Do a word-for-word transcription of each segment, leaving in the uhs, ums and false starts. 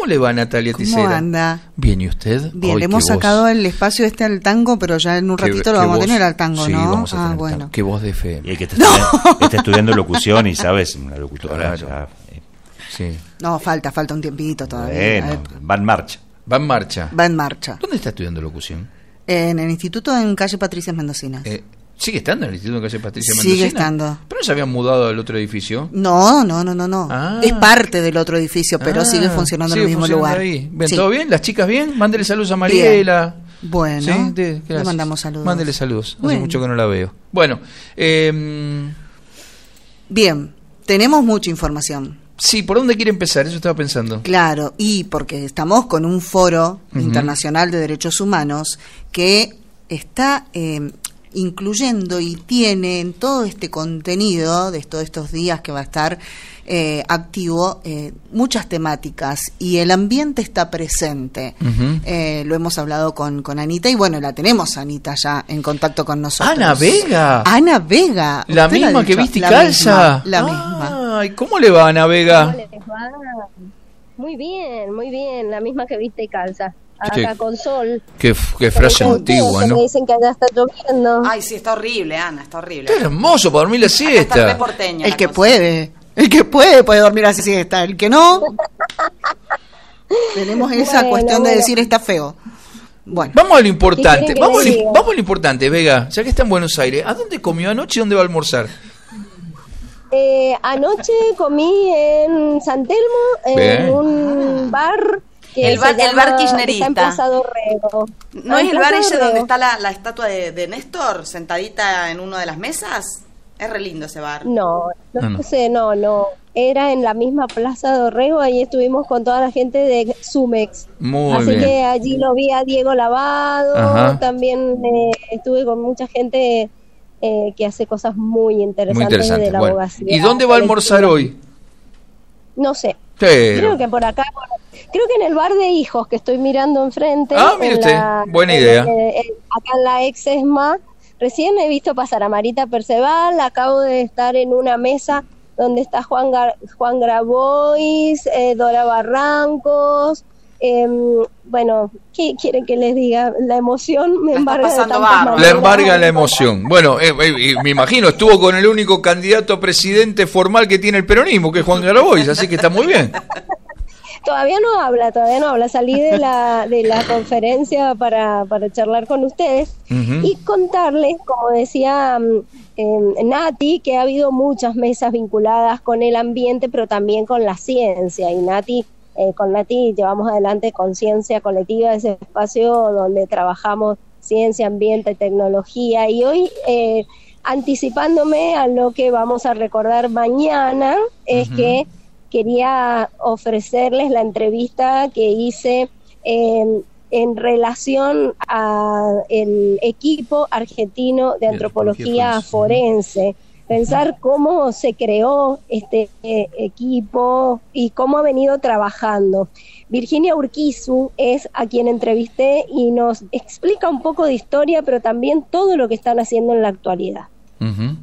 ¿Cómo le va, Natalia ¿Cómo Ticera? ¿Cómo anda? Bien, ¿y usted? Bien, Hoy, le hemos sacado voz... el espacio este al tango, pero ya en un ratito ¿Qué, lo vamos voz... a tener al tango, sí, ¿no? Vamos a ah, tener bueno. tango. Qué voz de fe. Y el que está, no. estudiando, está estudiando locución y sabes, una locutora. Claro. Ya, eh. Sí. No, falta, falta un tiempito todavía. Bueno, va en marcha. Va en marcha. Va en marcha. ¿Dónde está estudiando locución? En el instituto en calle Patricia Mendocinas. Eh, ¿Sigue estando en el instituto en calle Patricia Sigue Mendocina? estando. ¿Pero no se habían mudado al otro edificio? No, no, no, no, no. Ah. Es parte del otro edificio, pero ah, sigue funcionando sigue en el mismo lugar. Ahí. ¿Ven, sí. ¿Todo bien? ¿Las chicas bien? Mándele saludos a Mariela. Bien. Bueno, ¿sí? De, le mandamos saludos. Mándele saludos. Hace bueno. mucho que no la veo. Bueno, eh, bien, tenemos mucha información. Sí, ¿por dónde quiere empezar? Eso estaba pensando. Claro, y porque estamos con un foro uh-huh. internacional de derechos humanos que está eh, incluyendo y tiene en todo este contenido de todos estos días que va a estar eh, activo eh, muchas temáticas y el ambiente está presente. Uh-huh. Eh, lo hemos hablado con, con Anita y bueno, la tenemos Anita ya en contacto con nosotros. Ana Vega. Ana Vega. La misma la que viste y calza. Misma, la ah, misma. Ay, ¿cómo le va, Ana Vega? ¿Cómo les va? Muy bien, muy bien, la misma que viste y calza. Acá ¿Qué? Con sol. Qué, qué frase antigua, ¿no? Me dicen que allá está lloviendo. Ay, sí, está horrible, Ana, está horrible. Qué hermoso para dormir la siesta. Porteña, el la que cosa. puede, el que puede puede dormir la siesta, el que no. Tenemos esa bueno, cuestión bueno. de decir está feo. Bueno. Vamos a lo importante, vamos, lo, vamos a lo importante, Vega, ya que está en Buenos Aires, ¿a dónde comió anoche y dónde va a almorzar? Eh, anoche comí en San Telmo, en Bien. un bar. Que el bar, llama, el bar kirchnerista. Está en Plaza Dorrego. ¿No ah, es el bar ese Dorrego. donde está la, la estatua de, de Néstor sentadita en una de las mesas? Es re lindo ese bar. No, no, no, no. sé, no, no. Era en la misma Plaza Dorrego, ahí estuvimos con toda la gente de Sumex. Muy Así bien. que allí lo vi a Diego Lavado, Ajá. también eh, estuve con mucha gente eh, que hace cosas muy interesantes Muy interesante. de la Bueno. abogacía. ¿Y dónde va a almorzar hoy? No sé. Pero... Creo que por acá, creo que en el bar de hijos que estoy mirando enfrente. Ah, mire en usted, la, buena en, idea. eh, eh, acá en la ex ESMA. Recién he visto pasar a Marita Perceval, acabo de estar en una mesa donde está Juan, Gar Juan Grabois, eh, Dora Barrancos. Eh, bueno, ¿qué quieren que les diga? La emoción me embarga de tantas maneras. La embarga la emoción. Bueno, eh, eh, me imagino, estuvo con el único candidato a presidente formal que tiene el peronismo, que es Juan Grabois, así que está muy bien. Todavía no habla, todavía no habla. Salí de la de la conferencia para, para charlar con ustedes uh-huh. y contarles, como decía eh, Nati, que ha habido muchas mesas vinculadas con el ambiente, pero también con la ciencia. Y Nati, eh, con Nati llevamos adelante Conciencia Colectiva, ese espacio donde trabajamos ciencia, ambiente, tecnología. Y hoy, eh, anticipándome a lo que vamos a recordar mañana, es uh-huh. que quería ofrecerles la entrevista que hice en, en relación a el equipo argentino de antropología forense. Pensar cómo se creó este eh, equipo y cómo ha venido trabajando. Virginia Urquizu es a quien entrevisté y nos explica un poco de historia, pero también todo lo que están haciendo en la actualidad. Uh-huh.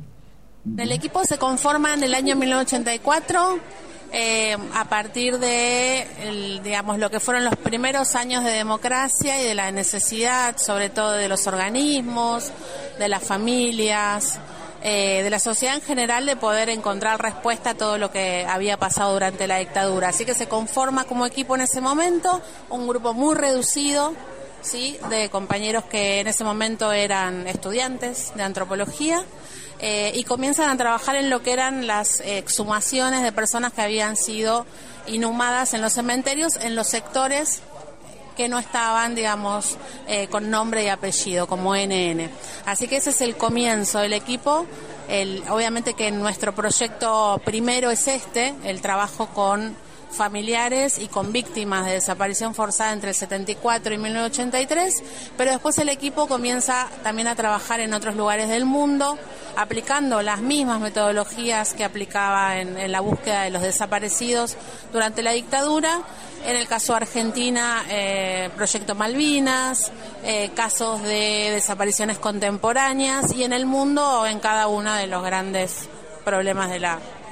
El equipo se conforma en el año mil novecientos ochenta y cuatro. Eh, a partir de, el, digamos, lo que fueron los primeros años de democracia y de la necesidad, sobre todo de los organismos, de las familias, eh, de la sociedad en general, de poder encontrar respuesta a todo lo que había pasado durante la dictadura. Así que se conforma como equipo en ese momento, un grupo muy reducido, ¿sí?, de compañeros que en ese momento eran estudiantes de antropología. Eh, y comienzan a trabajar en lo que eran las eh, exhumaciones de personas que habían sido inhumadas en los cementerios, en los sectores que no estaban, digamos, eh, con nombre y apellido, como N N. Así que ese es el comienzo del equipo. El, obviamente que nuestro proyecto primero es este, el trabajo con familiares y con víctimas de desaparición forzada entre el setenta y cuatro y mil novecientos ochenta y tres, pero después el equipo comienza también a trabajar en otros lugares del mundo, aplicando las mismas metodologías que aplicaba en, en la búsqueda de los desaparecidos durante la dictadura. En el caso de Argentina, eh, Proyecto Malvinas, eh, casos de desapariciones contemporáneas, y en el mundo en cada uno de los grandes problemas de la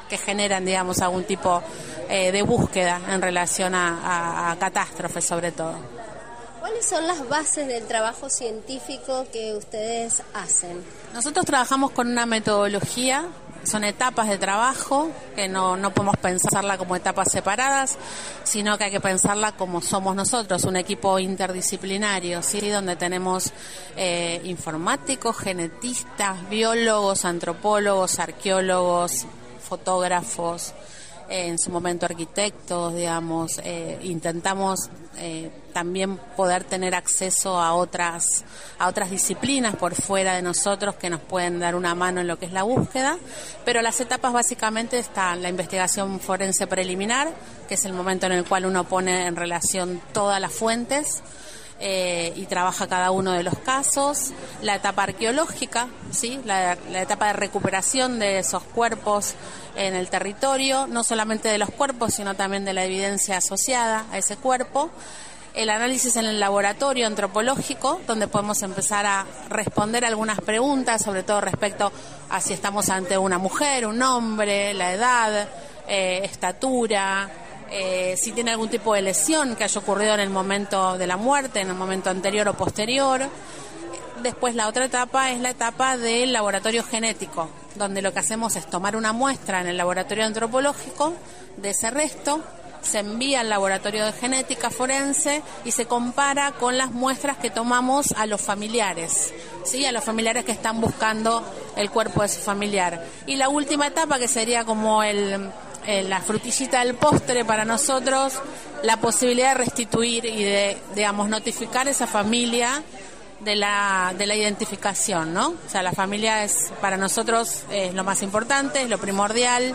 que generan, digamos, algún tipo eh, de búsqueda en relación a, a, a catástrofes sobre todo. ¿Cuáles son las bases del trabajo científico que ustedes hacen? Nosotros trabajamos con una metodología, son etapas de trabajo, que no, no podemos pensarla como etapas separadas, sino que hay que pensarla como somos nosotros, un equipo interdisciplinario, ¿sí? Donde tenemos eh, informáticos, genetistas, biólogos, antropólogos, arqueólogos, fotógrafos, eh, en su momento arquitectos, digamos, eh, intentamos eh, también poder tener acceso a otras a otras disciplinas por fuera de nosotros que nos pueden dar una mano en lo que es la búsqueda, pero las etapas básicamente están la investigación forense preliminar, que es el momento en el cual uno pone en relación todas las fuentes, Eh, y trabaja cada uno de los casos, la etapa arqueológica, ¿sí? la, la etapa de recuperación de esos cuerpos en el territorio, no solamente de los cuerpos, sino también de la evidencia asociada a ese cuerpo, el análisis en el laboratorio antropológico, donde podemos empezar a responder algunas preguntas, sobre todo respecto a si estamos ante una mujer, un hombre, la edad, eh, estatura, Eh, si tiene algún tipo de lesión que haya ocurrido en el momento de la muerte, en el momento anterior o posterior. Después la otra etapa es la etapa del laboratorio genético, donde lo que hacemos es tomar una muestra en el laboratorio antropológico de ese resto, se envía al laboratorio de genética forense y se compara con las muestras que tomamos a los familiares, ¿sí? A los familiares que están buscando el cuerpo de su familiar. Y la última etapa, que sería como el... la frutillita del postre para nosotros, la posibilidad de restituir y de, digamos, notificar a esa familia de la de la identificación, ¿no? O sea, la familia es para nosotros es lo más importante, es lo primordial,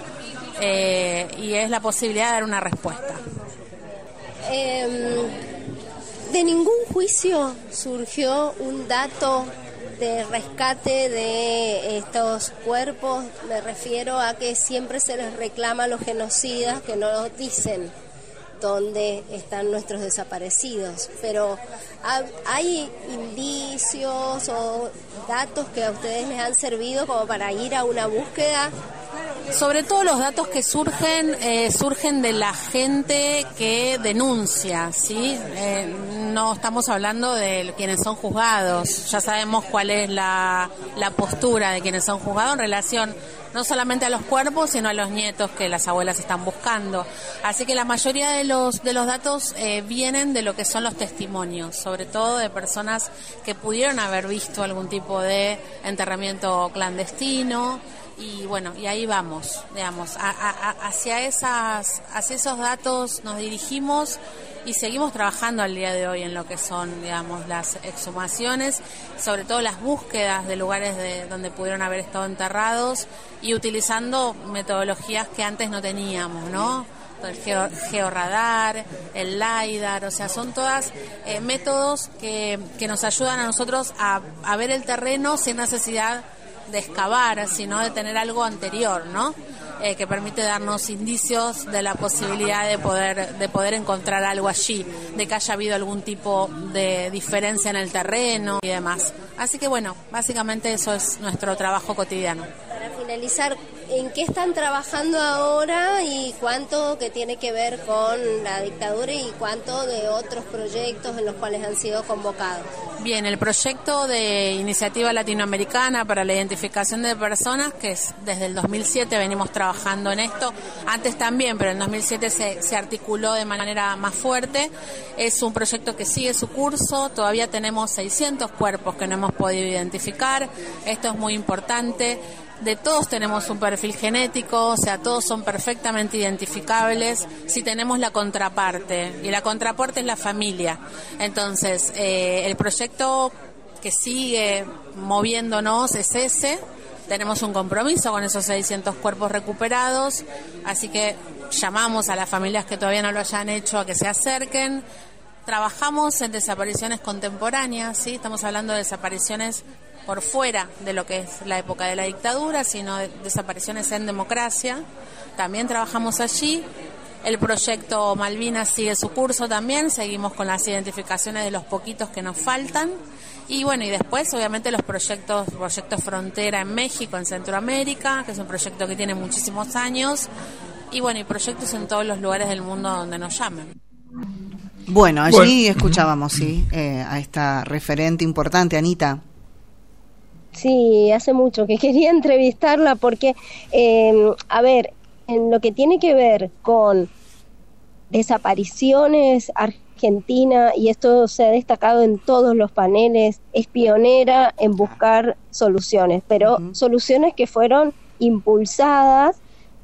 eh, y es la posibilidad de dar una respuesta. Eh, de ningún juicio surgió un dato de rescate de estos cuerpos. Me refiero a que siempre se les reclama a los genocidas que no nos dicen dónde están nuestros desaparecidos, pero ¿hay indicios o datos que a ustedes les han servido como para ir a una búsqueda? Sobre todo los datos que surgen eh, surgen de la gente que denuncia, ¿sí? Eh, no estamos hablando de quienes son juzgados. Ya sabemos cuál es la, la postura de quienes son juzgados en relación no solamente a los cuerpos, sino a los nietos que las abuelas están buscando. Así que la mayoría de los de los datos eh, vienen de lo que son los testimonios, sobre todo de personas que pudieron haber visto algún tipo de enterramiento clandestino. Y bueno, y ahí vamos, digamos, a, a, hacia esas, hacia esos datos nos dirigimos y seguimos trabajando al día de hoy en lo que son, digamos, las exhumaciones, sobre todo las búsquedas de lugares de donde pudieron haber estado enterrados y utilizando metodologías que antes no teníamos, ¿no? El geo, georradar, el LIDAR, o sea, son todas eh, métodos que, que nos ayudan a nosotros a, a ver el terreno sin necesidad de excavar, sino de tener algo anterior, ¿no? Eh, que permite darnos indicios de la posibilidad de poder de poder encontrar algo allí, de que haya habido algún tipo de diferencia en el terreno y demás. Así que bueno, básicamente eso es nuestro trabajo cotidiano. Para finalizar, ¿en qué están trabajando ahora y cuánto que tiene que ver con la dictadura y cuánto de otros proyectos en los cuales han sido convocados? Bien, el proyecto de Iniciativa Latinoamericana para la Identificación de Personas, que es desde el dos mil siete venimos trabajando en esto, antes también, pero en dos mil siete se, se articuló de manera más fuerte. Es un proyecto que sigue su curso, todavía tenemos seiscientos cuerpos que no hemos podido identificar, esto es muy importante. De todos tenemos un perfil genético, o sea, todos son perfectamente identificables si tenemos la contraparte, y la contraparte es la familia. Entonces, eh, el proyecto que sigue moviéndonos es ese. Tenemos un compromiso con esos seiscientos cuerpos recuperados, así que llamamos a las familias que todavía no lo hayan hecho a que se acerquen. Trabajamos en desapariciones contemporáneas, ¿sí? Estamos hablando de desapariciones por fuera de lo que es la época de la dictadura, sino de desapariciones en democracia. También trabajamos allí El proyecto Malvinas sigue su curso también, seguimos con las identificaciones de los poquitos que nos faltan. Y bueno, y después obviamente los proyectos, proyectos Frontera en México, en Centroamérica, que es un proyecto que tiene muchísimos años. Y bueno, y proyectos en todos los lugares del mundo donde nos llamen. Bueno, allí Bueno. escuchábamos, sí, eh, a esta referente importante, Anita. Sí, hace mucho que quería entrevistarla porque, eh, a ver, en lo que tiene que ver con desapariciones Argentina, y esto se ha destacado en todos los paneles, es pionera en buscar soluciones, pero uh-huh. soluciones que fueron impulsadas,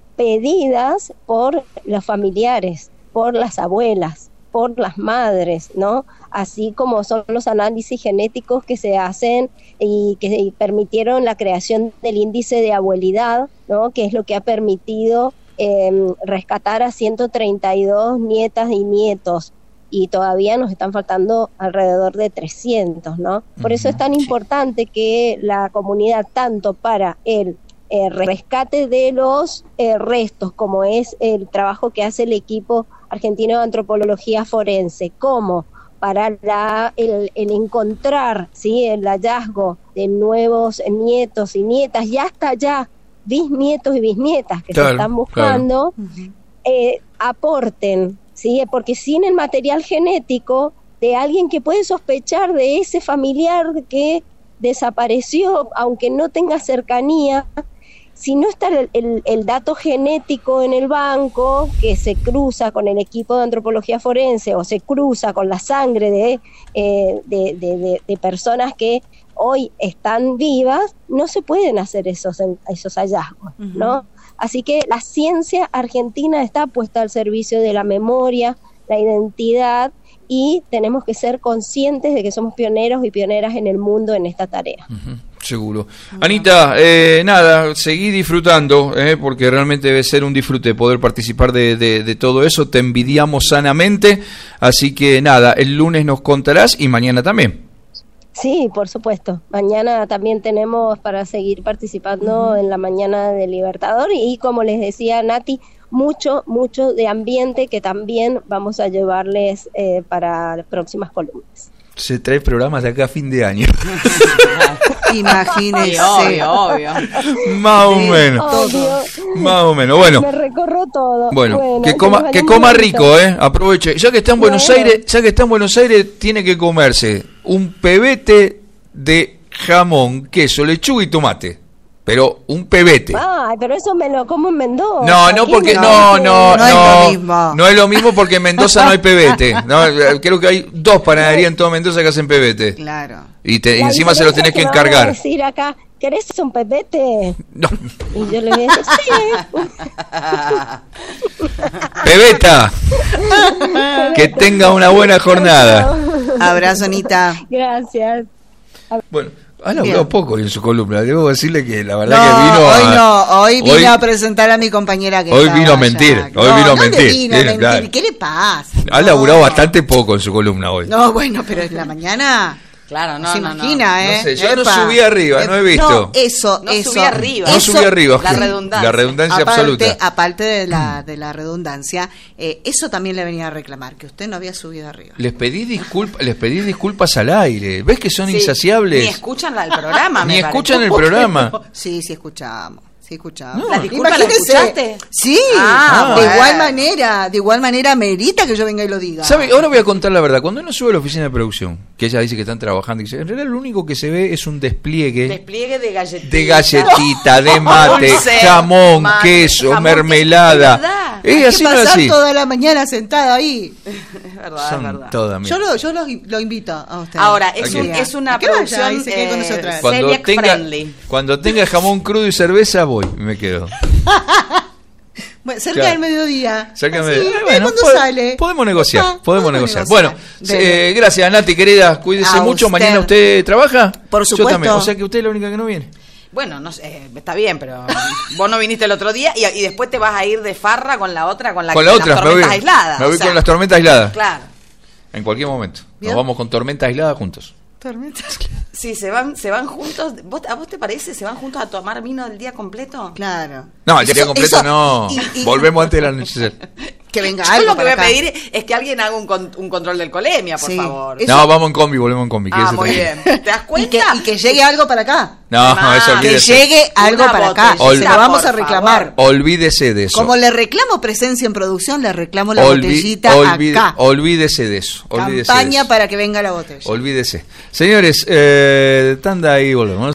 pedidas por los familiares, por las abuelas, por las madres, ¿no? Así como son los análisis genéticos que se hacen y que permitieron la creación del índice de abuelidad, ¿no? Que es lo que ha permitido eh, rescatar a ciento treinta y dos nietas y nietos, y todavía nos están faltando alrededor de trescientos, ¿no? Por eso es tan importante que la comunidad, tanto para el eh, rescate de los eh, restos, como es el trabajo que hace el equipo argentino de antropología forense, como para la, el, el encontrar, ¿sí?, el hallazgo de nuevos nietos y nietas, y hasta ya bisnietos y bisnietas que claro, se están buscando, claro. eh, aporten, ¿sí?, porque sin el material genético de alguien que puede sospechar de ese familiar que desapareció, aunque no tenga cercanía, si no está el, el, el dato genético en el banco, que se cruza con el equipo de antropología forense o se cruza con la sangre de, eh, de, de, de, de personas que hoy están vivas, no se pueden hacer esos, esos hallazgos, uh-huh. ¿no? Así que la ciencia argentina está puesta al servicio de la memoria, la identidad, y tenemos que ser conscientes de que somos pioneros y pioneras en el mundo en esta tarea. Uh-huh. Seguro. Anita, eh, nada, seguí disfrutando, eh, porque realmente debe ser un disfrute poder participar de, de, de todo eso. Te envidiamos sanamente, así que nada, el lunes nos contarás y mañana también. Sí, por supuesto. Mañana también tenemos para seguir participando uh-huh. en la mañana del Libertador, y como les decía Nati, mucho, mucho de ambiente que también vamos a llevarles eh, para próximas columnas. Se trae programas de acá a fin de año. Imagínese. Sí, obvio, obvio. Más o menos. Obvio. Más o menos. Bueno. Me recorro todo. Bueno, bueno que coma, que coma rico, eh. Aproveche. Ya que está en Buenos bueno. Aires, ya que está en Buenos Aires, tiene que comerse un pebete de jamón, queso, lechuga y tomate. Pero un pebete. Ay, pero eso me lo como en Mendoza. No, no, porque no, no, no, no, no es lo mismo. No es lo mismo porque en Mendoza no hay pebete. No, creo que hay dos panaderías en toda Mendoza que hacen pebete. Claro. Y, te, y encima se los tenés que, que encargar. Vamos a decir acá, ¿querés un pebete? No. Y yo le voy a decir, sí. Pebeta. Que tenga una buena jornada. Abrazo, Anita. Gracias. Bueno. Ha hablado poco en su columna, debo decirle que la verdad no, que vino a... hoy no, hoy vino hoy, a presentar a mi compañera que hoy vino a mentir, allá. hoy no, vino a no mentir. Vino a mentir. Claro. ¿Qué le pasa? Ha no. laburado bastante poco en su columna hoy. No, bueno, pero en la mañana... Claro, no, se no, imagina, no. ¿eh? No sé, yo Epa. no subí arriba, no he visto. No, eso, no eso. subí arriba. No eso, subí arriba. La redundancia. La redundancia aparte, absoluta. Aparte de la, de la redundancia, eh, eso también le venía a reclamar, que usted no había subido arriba. Les pedí disculpas, les pedí disculpas al aire. ¿Ves que son sí, insaciables? Ni escuchan la, el programa, Ni me escuchan parece. el programa. Sí, sí escuchamos. Sí, escuchamos. No, ¿Las disculpas las escuchaste? Sí, Ah, de bueno. igual manera, de igual manera merita que yo venga y lo diga. ¿Sabe? Ahora voy a contar la verdad. Cuando uno sube a la oficina de producción, que ella dice que están trabajando, y dice, en realidad lo único que se ve es un despliegue. Despliegue de galletita. De galletita, de mate, Dulce, jamón, mate, queso, jamón, mermelada. queso. Es Hay así, que no es pasar así. toda la mañana sentada ahí. Es verdad, Son es verdad. todas Yo lo, yo lo, lo invito a usted. Ahora, es, un- un, es una ¿A qué vaya? producción Y se quede con eh, nosotras. Cuando celiac tenga, friendly. cuando tenga jamón crudo y cerveza, voy y me quedo. Bueno, cerca Claro. del mediodía. Cerca Así, de- ve eh, bueno, cuando pod- sale. Podemos negociar, Ah, podemos negociar. negociar. Bueno, Dele. eh, gracias Nati, querida, cuídese A mucho. usted. Mañana usted trabaja. Por Yo supuesto. también. O sea que usted es la única que no viene. Bueno, no sé, eh, está bien, pero vos no viniste el otro día y, y después te vas a ir de farra con la otra, con la Con la las otra, me voy, tormentas aisladas. me voy o sea, con las tormentas aisladas. Claro. En cualquier momento. ¿Bien? Nos vamos con tormentas aisladas juntos. Tormenta. Sí, se van, se van juntos. ¿Vos, ¿A vos te parece? ¿Se van juntos a tomar vino el día completo? Claro. No, el día Eso- completo eso- no. y- y- Volvemos antes del anochecer. Que venga Yo algo lo que voy para a acá. pedir es que alguien haga un, con- un control del colemia, por Sí. favor. Eso- No, vamos en combi, volvemos en combi. Ah, quédese muy tranquilo. bien. ¿Te das Y cuenta? que, y que llegue algo para acá. No, Ah, eso Que olvídese. llegue algo Una para acá. botellita, Se lo vamos por a reclamar. Olvídese de eso. Como le reclamo presencia en producción, le reclamo la Olvi- botellita olvide- acá. Olvídese de eso. Olvídese de Campaña eso. para que venga la botella. Olvídese. Señores, eh, tanda y volvemos.